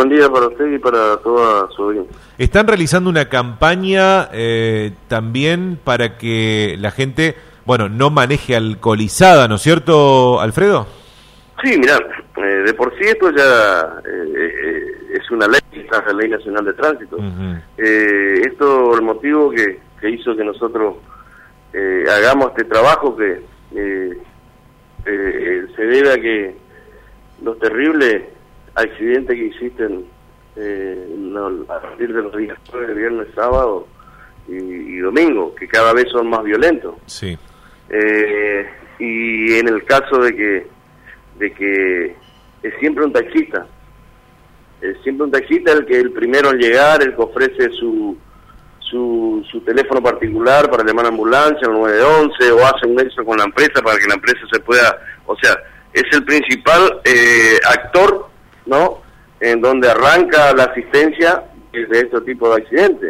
buen día para usted y para toda su audiencia. Están realizando una campaña también para que la gente, bueno, no maneje alcoholizada, ¿no es cierto, Alfredo? Sí, mirá, de por sí esto ya es una ley, está la Ley Nacional de Tránsito. Esto, el motivo que hizo que nosotros hagamos este trabajo, que se debe a que los terribles accidentes que existen a partir de los días jueves, viernes, sábado y domingo, que cada vez son más violentos. Sí. Y en el caso de que es siempre un taxista el primero en llegar, el que ofrece su teléfono particular para llamar a ambulancia, el 911, o hace un nexo con la empresa para que la empresa se pueda, o sea, es el principal actor, ¿no?, en donde arranca la asistencia de este tipo de accidentes.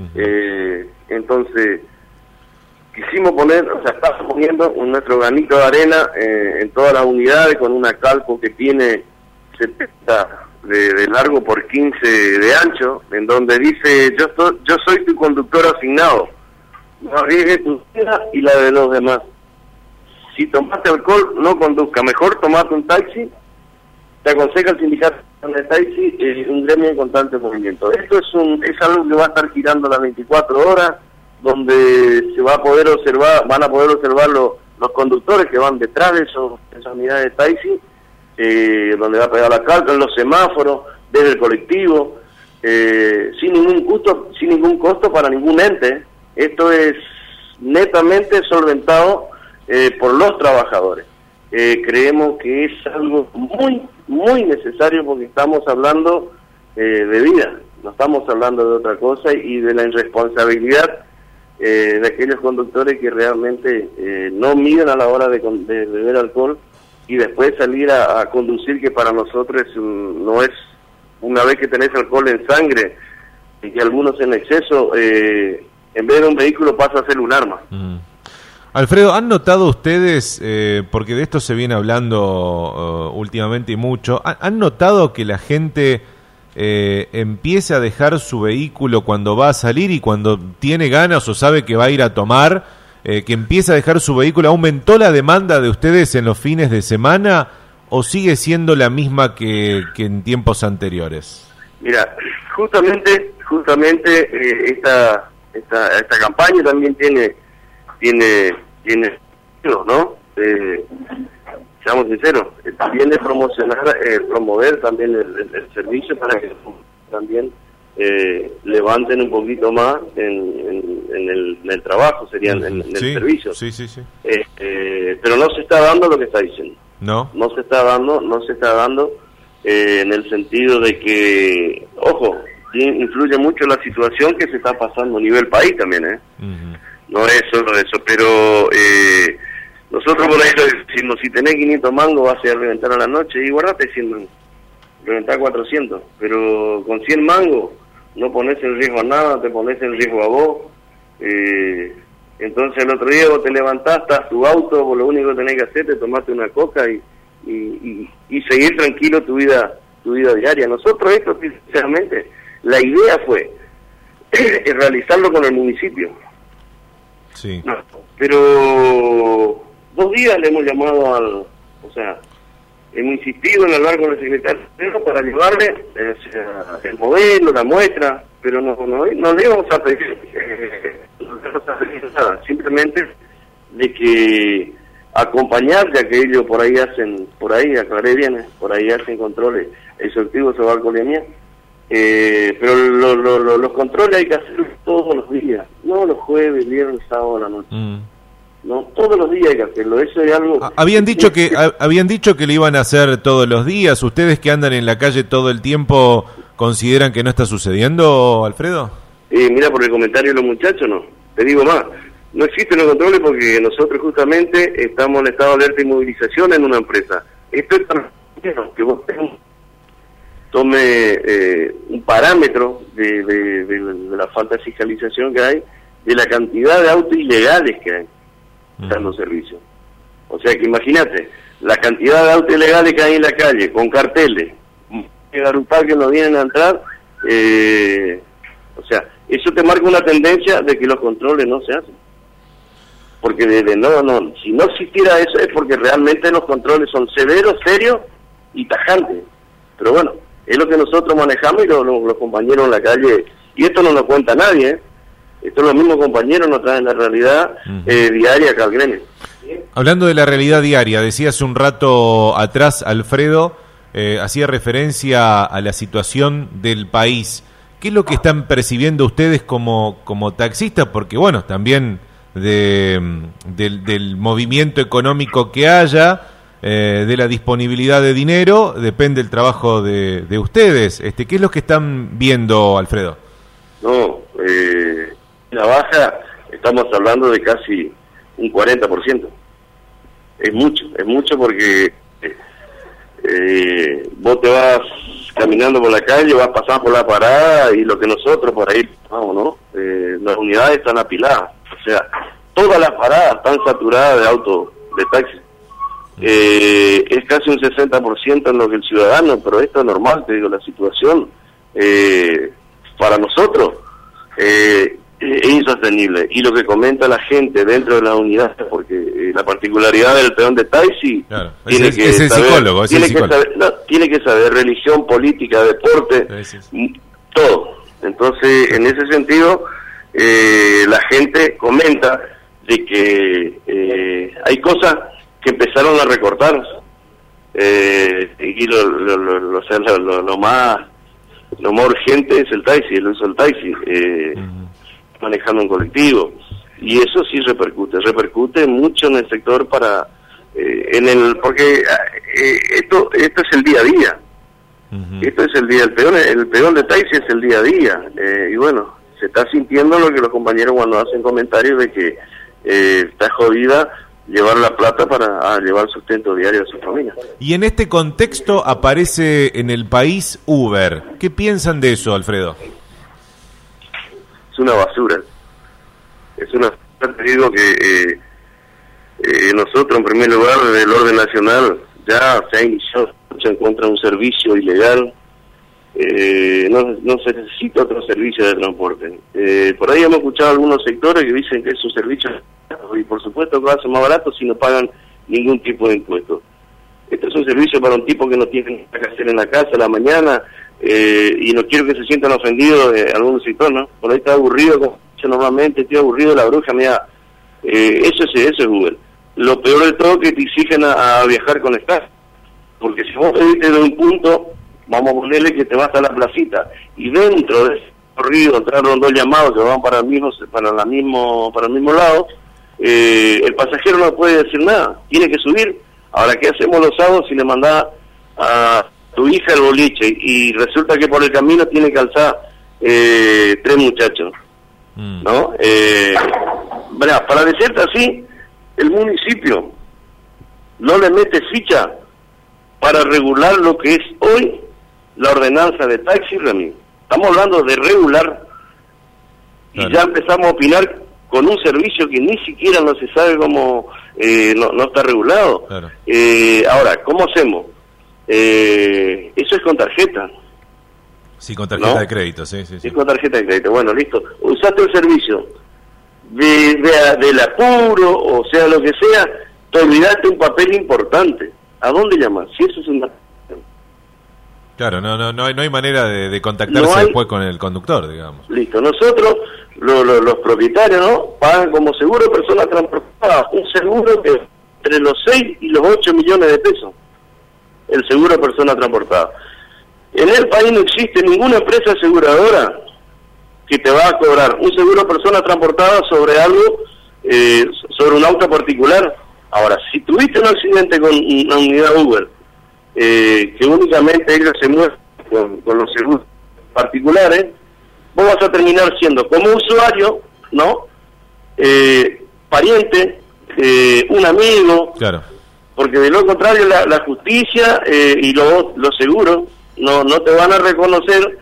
Entonces, quisimos poner, o sea, estamos poniendo nuestro granito de arena en todas las unidades, con una calco que tiene 70 de largo por 15 de ancho, en donde dice: yo soy tu conductor asignado, no arriesgues tu vida y la de los demás. Si tomaste alcohol, no conduzca, mejor tomate un taxi. Te aconseja el sindicato de taxi, un gremio en constante movimiento. Esto es algo que va a estar girando las 24 horas, donde se va a poder observar, van a poder observar los conductores que van detrás de esas unidades de taxi, donde va a pegar la calca, en los semáforos, desde el colectivo, sin ningún costo para ningún ente. Esto es netamente solventado por los trabajadores. Creemos que es algo muy, muy necesario, porque estamos hablando de vida, no estamos hablando de otra cosa, y de la irresponsabilidad de aquellos conductores que realmente no miden a la hora de beber alcohol y después salir a conducir, que para nosotros no es, una vez que tenés alcohol en sangre, y que algunos en exceso, en vez de un vehículo pasa a ser un arma. Alfredo, ¿han notado ustedes, porque de esto se viene hablando últimamente y mucho, ¿han notado que la gente empieza a dejar su vehículo cuando va a salir y cuando tiene ganas o sabe que va a ir a tomar, que empieza a dejar su vehículo? ¿Aumentó la demanda de ustedes en los fines de semana o sigue siendo la misma que en tiempos anteriores? Mira, justamente esta campaña también tiene, ¿no? Seamos sinceros, viene promover también el servicio para que también levanten un poquito más en el trabajo, sería en el servicio. Sí. Pero no se está dando lo que está diciendo. No se está dando en el sentido de que, ojo, influye mucho la situación que se está pasando a nivel país también, No es solo eso, pero nosotros por ahí decimos: si tenés 500 mangos vas a reventar a la noche, y guardate 100 mangos, reventar 400, pero con 100 mangos no pones en riesgo a nada, te pones en riesgo a vos. Entonces el otro día vos te levantás, estás tu auto, vos lo único que tenés que hacer es tomarte una coca y seguir tranquilo tu vida diaria. Nosotros esto, sinceramente, la idea fue realizarlo con el municipio. Sí. No, pero 2 días le hemos llamado hemos insistido en hablar con el secretario para llevarle el modelo, la muestra, pero no le vamos a pedir nada, simplemente de que acompañar, ya que ellos por ahí aclaré bien, por ahí hacen controles exhaustivos sobre alcoholemia, pero los controles hay que hacerlos todos los días, no los jueves, viernes, sábado, la noche. No, todos los días hay que hacerlo. Eso es algo. Habían dicho que lo iban a hacer todos los días. ¿Ustedes que andan en la calle todo el tiempo consideran que no está sucediendo, Alfredo? Mira, por el comentario de los muchachos, no. Te digo más, no existen los controles porque nosotros justamente estamos en estado de alerta y movilización en una empresa. Esto es tan que vos tome un parámetro de la falta de fiscalización que hay, de la cantidad de autos ilegales que hay dando servicio. O sea que imagínate, la cantidad de autos ilegales que hay en la calle, con carteles, garupar que no vienen a entrar, o sea, eso te marca una tendencia de que los controles no se hacen. Porque si no existiera eso es porque realmente los controles son severos, serios y tajantes. Pero bueno, es lo que nosotros manejamos y los compañeros en la calle, y esto no lo cuenta nadie, ¿eh? Esto los mismos compañeros nos traen la realidad diaria acá al gremio. Hablando de la realidad diaria, decía hace un rato atrás Alfredo, hacía referencia a la situación del país. ¿Qué es lo que están percibiendo ustedes como taxistas? Porque bueno, también del movimiento económico que haya, de la disponibilidad de dinero, depende el trabajo de ustedes. ¿Qué es lo que están viendo, Alfredo? No, la baja, estamos hablando de casi un 40%. Es mucho porque vos te vas caminando por la calle, vas pasando por la parada y lo que nosotros por ahí vamos, ¿no? Las unidades están apiladas, o sea, todas las paradas están saturadas de autos, de taxis. Es casi un 60% en lo que el ciudadano, pero esto es normal, te digo, la situación para nosotros es insostenible. Y lo que comenta la gente dentro de las unidades, porque la particularidad del peón de taxi, claro, tiene que saber religión, política, deporte, todo. Entonces, en ese sentido, la gente comenta de que hay cosas que empezaron a recortar, y lo más urgente es el taxi, el uso del taxi, manejando un colectivo, y eso sí repercute mucho en el sector porque esto es el día a día. Esto es el peón de taxi es el día a día, y bueno, se está sintiendo lo que los compañeros cuando hacen comentarios de que está jodida llevar la plata para llevar sustento diario a su familia. Y en este contexto aparece en el país Uber. ¿Qué piensan de eso, Alfredo? Es una basura. Te digo que nosotros, en primer lugar, desde el orden nacional, ya se ha iniciado en contra de un servicio ilegal. No se necesita otro servicio de transporte. Por ahí hemos escuchado algunos sectores que dicen que es un servicio, y por supuesto que va a ser más barato si no pagan ningún tipo de impuestos. Este es un servicio para un tipo que no tiene nada que hacer en la casa a la mañana, y no quiero que se sientan ofendidos algún sector, ¿no? Por ahí está aburrido, como dice normalmente, estoy aburrido, la bruja, mira, eso es Google. Lo peor de todo es que te exigen a viajar con Star, porque si vos pediste de un punto, vamos a ponerle que te vas a la placita, y dentro de ese corrido entraron dos llamados que van para el mismo lado, el pasajero no puede decir nada, tiene que subir. Ahora, ¿qué hacemos los sábados si le mandás a tu hija el boliche y resulta que por el camino tiene que alzar 3 muchachos? ¿No? Para decirte así, el municipio no le mete ficha para regular lo que es hoy la ordenanza de taxi, Ramiro. Estamos hablando de regular, claro. Y ya empezamos a opinar con un servicio que ni siquiera no se sabe cómo no está regulado. Claro. Ahora, ¿cómo hacemos? Eso es con tarjeta. Sí, con tarjeta, ¿no? De crédito, sí. Sí, con tarjeta de crédito. Bueno, listo. Usaste el servicio del apuro, o sea, lo que sea, te olvidaste un papel importante. ¿A dónde llamas? Si eso es una... Claro, no hay manera de contactarse después con el conductor, digamos. Listo, nosotros, los propietarios, ¿no? Pagan como seguro de persona transportada, un seguro que entre los 6 y los 8 millones de pesos, el seguro de persona transportada. En el país no existe ninguna empresa aseguradora que te va a cobrar un seguro de persona transportada sobre algo, sobre un auto particular. Ahora, si tuviste un accidente con una unidad Uber, que únicamente ellos se mueven con los seguros particulares, vos vas a terminar siendo como usuario, ¿no? Pariente, un amigo, claro. Porque de lo contrario la justicia y los seguros no te van a reconocer,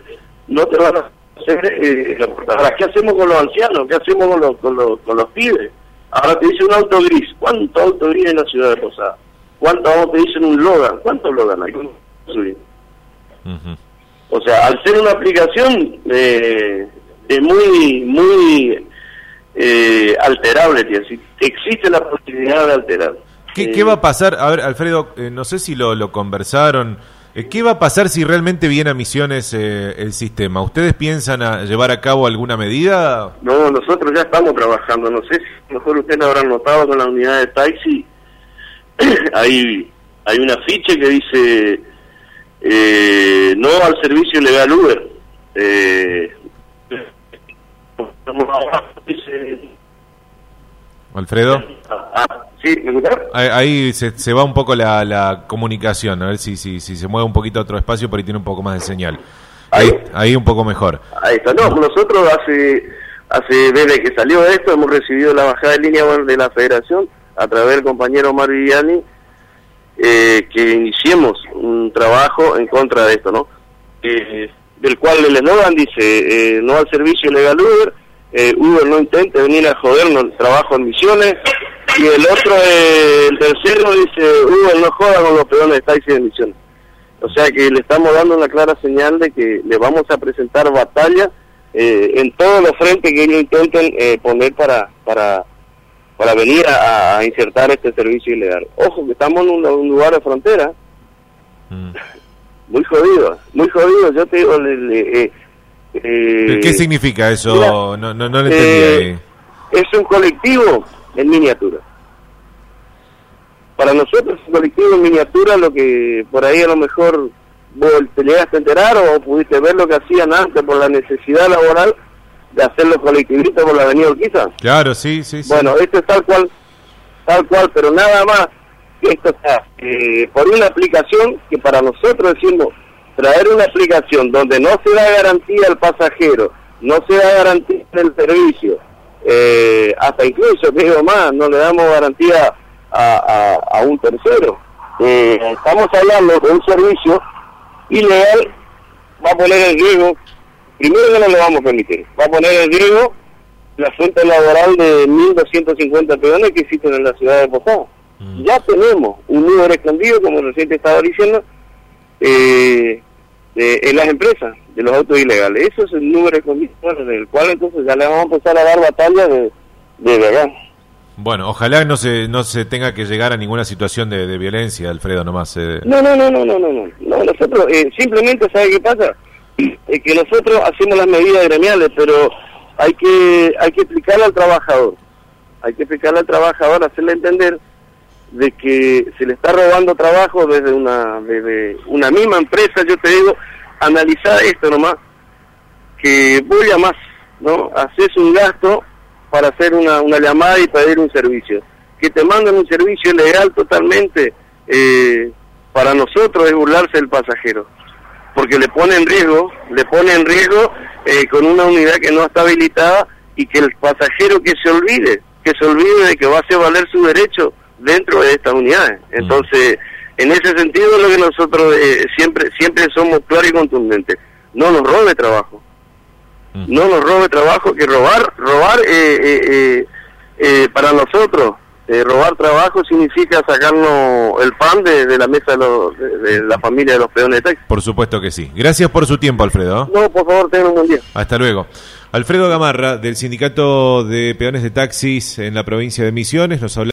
Ahora, ¿qué hacemos con los ancianos? ¿Qué hacemos con los pibes? Ahora te dice un auto gris. ¿Cuánto auto gris en la ciudad de Posada? ¿Cuántos autos te dicen un Logan? ¿Cuántos Logan hay? O sea, al ser una aplicación es muy alterable, tío. Existe la posibilidad de alterar. ¿Qué va a pasar? A ver, Alfredo, no sé si lo conversaron. ¿Qué va a pasar si realmente viene a Misiones el sistema? ¿Ustedes piensan a llevar a cabo alguna medida? No, nosotros ya estamos trabajando. No sé si a lo mejor ustedes lo habrán notado con la unidad de taxi. hay un afiche que dice no al servicio ilegal Uber. Alfredo. Sí, ¿me escuchás? Ahí se va un poco la comunicación, a ver si se mueve un poquito a otro espacio, por ahí tiene un poco más de señal. Ahí un poco mejor. Ahí está. No, nosotros desde que salió esto hemos recibido la bajada de línea de la Federación a través del compañero Omar Viviani, que iniciemos un trabajo en contra de esto, ¿no? Del cual el eslogan dice no al servicio ilegal Uber, Uber no intente venir a jodernos el trabajo en Misiones, y el otro, el tercero dice Uber no joda con los peones de taxi de Misiones. O sea que le estamos dando una clara señal de que le vamos a presentar batalla en todos los frentes que ellos intenten poner para venir a insertar este servicio ilegal. Ojo que estamos en un lugar de frontera muy jodido, yo te digo. ¿Qué significa eso? Mira, no lo entendí ahí. Es un colectivo en miniatura. Para nosotros es un colectivo en miniatura, lo que por ahí a lo mejor vos te llegaste a enterar o pudiste ver lo que hacían antes por la necesidad laboral de hacer los colectivistas por la avenida Urquiza. Claro, sí. Bueno, esto es tal cual, pero nada más. Esto está por una aplicación que para nosotros decimos, traer una aplicación donde no se da garantía al pasajero, no se da garantía del servicio, hasta incluso, te digo más, no le damos garantía a un tercero. Estamos hablando de un servicio ilegal, va a poner en riesgo, primero que no lo vamos a permitir, va a poner en riesgo la fuente laboral de 1.250 peones que existen en la ciudad de Posada. Ya tenemos un número escondido, como recién te estaba diciendo, en las empresas de los autos ilegales. Eso es el número escondido, del cual entonces ya le vamos a empezar a dar batalla de verdad. Bueno, ojalá no se tenga que llegar a ninguna situación de violencia, Alfredo, nomás. No, nosotros simplemente, ¿sabe qué pasa? Que nosotros hacemos las medidas gremiales, pero hay que explicarle al trabajador, hacerle entender de que se le está robando trabajo desde una misma empresa. Yo te digo, analizar esto nomás, que vos llamás, ¿no? Haces un gasto para hacer una llamada y pedir un servicio, que te mandan un servicio ilegal totalmente, para nosotros es burlarse del pasajero, porque le pone en riesgo con una unidad que no está habilitada, y que el pasajero que se olvide de que va a hacer valer su derecho dentro de estas unidades. Entonces, en ese sentido, lo que nosotros siempre somos claros y contundentes: no nos robe trabajo. No nos robe trabajo, que robar para nosotros, robar trabajo significa sacarnos el pan de la mesa de la familia de los peones de taxi. Por supuesto que sí. Gracias por su tiempo, Alfredo. No, por favor, tengan un buen día. Hasta luego. Alfredo Gamarra, del Sindicato de Peones de Taxis en la provincia de Misiones, nos habló.